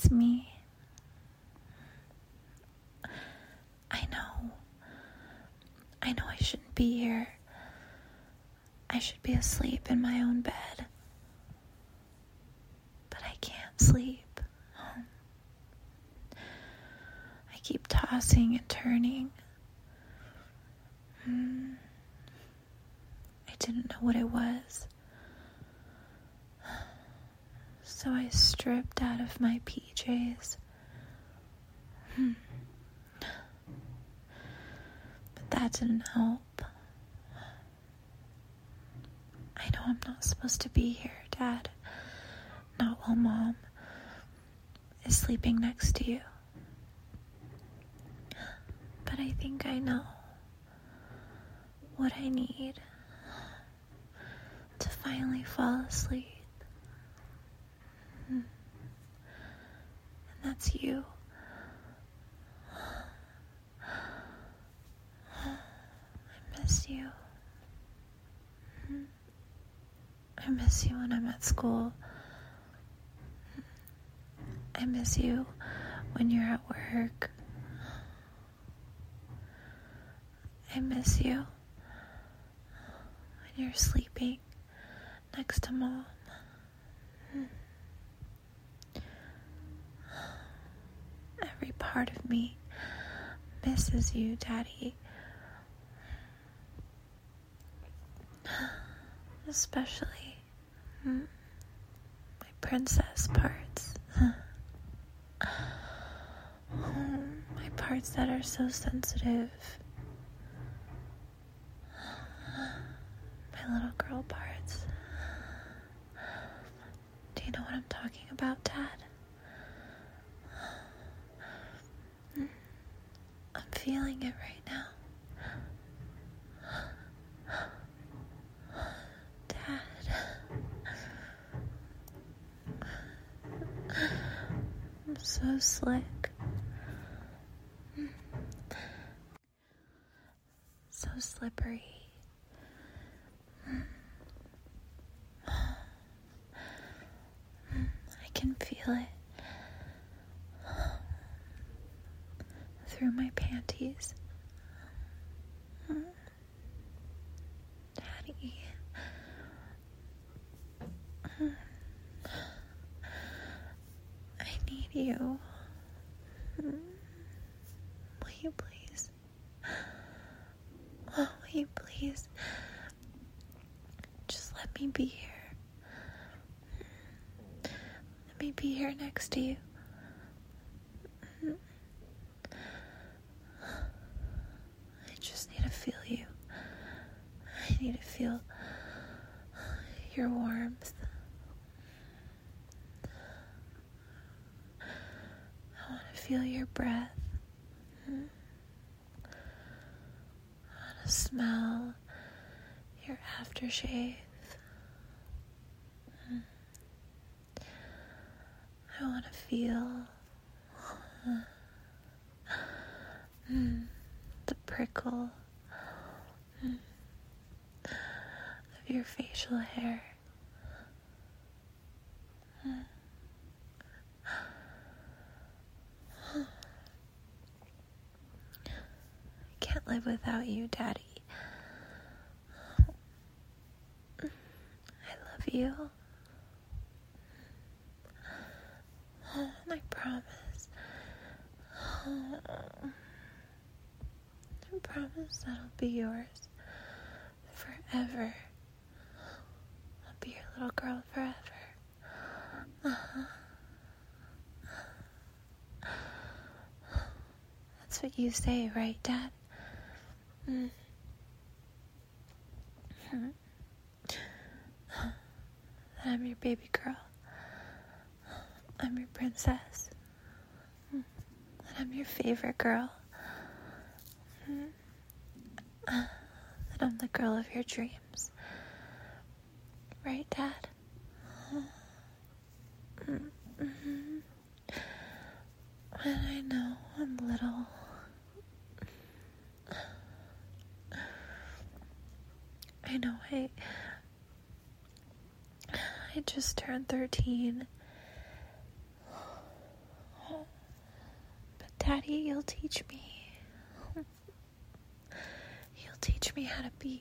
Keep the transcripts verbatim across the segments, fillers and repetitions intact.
It's me. I know. I know I shouldn't be here. I should be asleep in my own bed. But I can't sleep. I keep tossing and turning. Mm. I didn't know what it was. So I stripped out of my P Js. Hmm. But that didn't help. I know I'm not supposed to be here, Dad. Not while Mom is sleeping next to you. But I think I know what I need to finally fall asleep. And that's you. I miss you. I miss you when I'm at school. I miss you when you're at work. I miss you when you're sleeping next to Mom. Every part of me misses you, Daddy. Especially mm, my princess parts. My parts that are so sensitive. My little girl parts. Do you know what I'm talking about, Dad? I'm feeling it right now. Dad. I'm so slick. So slippery. I can feel it through my panties. Daddy. I need you. Will you please? Oh, will you please? Just let me be here. Let me be here next to you. I just need to feel you. I need to feel your warmth. I want to feel your breath. I want to smell your aftershave. I want to feel mm, the prickle mm, of your facial hair. Mm. I can't live without you, Daddy. I love you. And I promise, I promise that I'll be yours forever. I'll be your little girl forever. Uh-huh. That's what you say, right, Dad? Mm. That I'm your baby girl. I'm your princess. That I'm your favorite girl. That I'm the girl of your dreams. Right, Dad? Mm-hmm. And I know I'm little. I know I... I just turned thirteen. Daddy, you'll teach me. You'll teach me how to be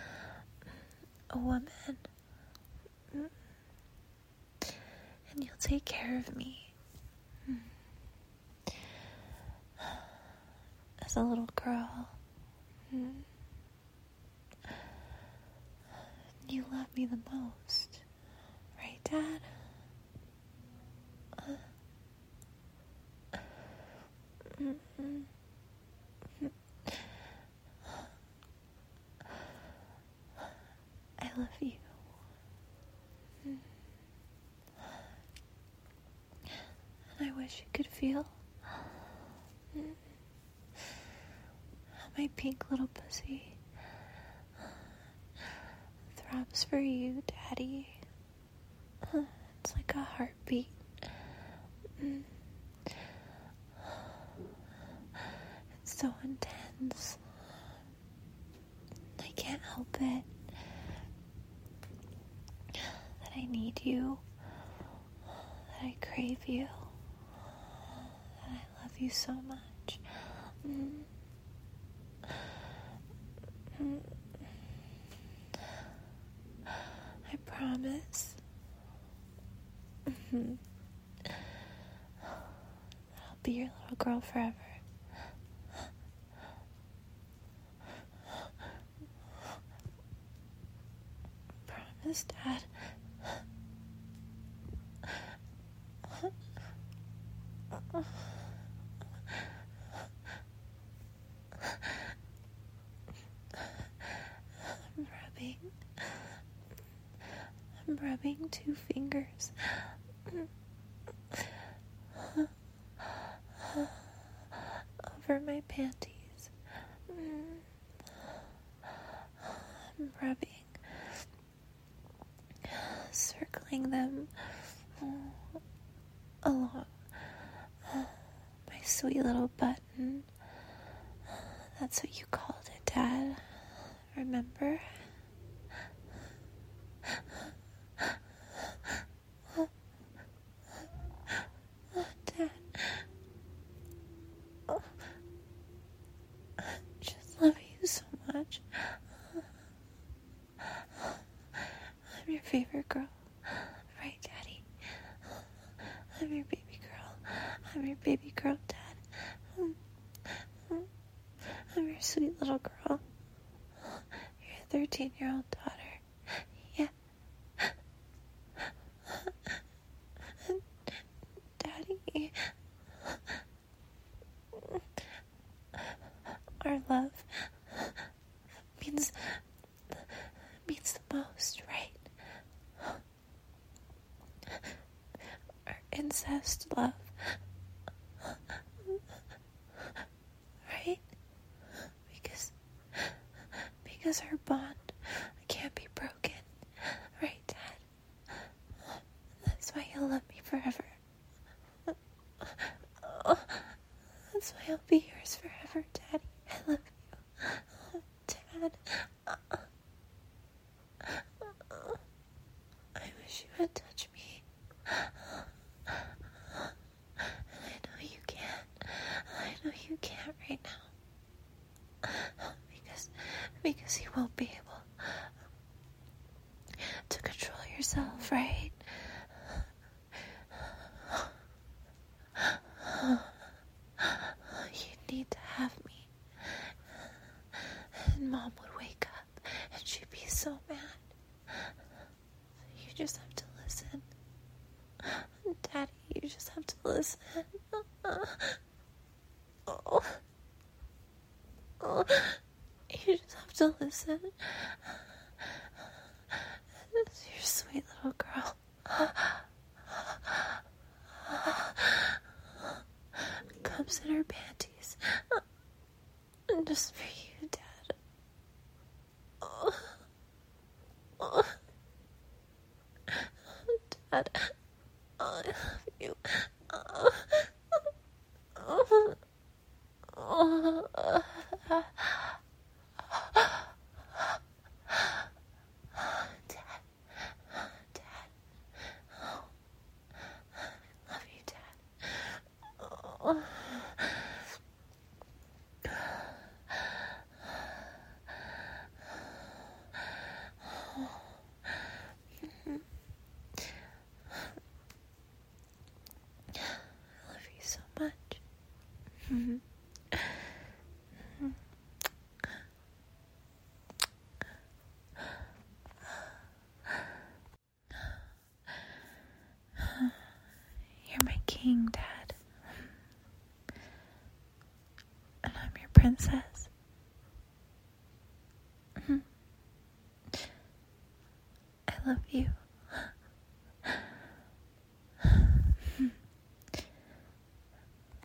a woman. And you'll take care of me. As a little girl. You love me the most. Right, Dad? Mm-hmm. I love you. And I wish you could feel how my pink little pussy throbs for you, Daddy. It's like a heartbeat. It's so intense. I can't help it. That I need you. That I crave you. That I love you so much. Mm. Mm. I promise. Mm-hmm. I'll be your little girl forever. Promise, Dad. I'm rubbing. I'm rubbing two fingers over my panties. I'm rubbing, circling them along my sweet little button. That's what you called it, Dad. Remember? Dad. Oh. I just love you so much. I'm your favorite girl. Right, Daddy? I'm your baby girl. I'm your baby girl, Dad. I'm your sweet little girl. Your thirteen-year-old daughter. Yeah. Daddy. Our love means means the most, right? Our incest love. Right? Because because our bond can't be broken. Right, Dad? That's why you'll love me forever. That's why I'll be yours forever, Daddy. I love you. Dad. I wish you would touch me. And I know you can't. I know you can't right now. Because, because you won't be able to control yourself, right? You need to have me. And Mom would wake up and she'd be so mad. You just have to listen. Daddy, you just have to listen. Oh. Oh. You just have to listen. This is your sweet little girl. Comes in her panties. Just for you, Dad. Oh. Oh. Dad. Oh, I love you. Oh. Oh. Oh. Dad. Dad. Oh. I love you, Dad. Oh. You're my king, Dad. And I'm your princess. I love you.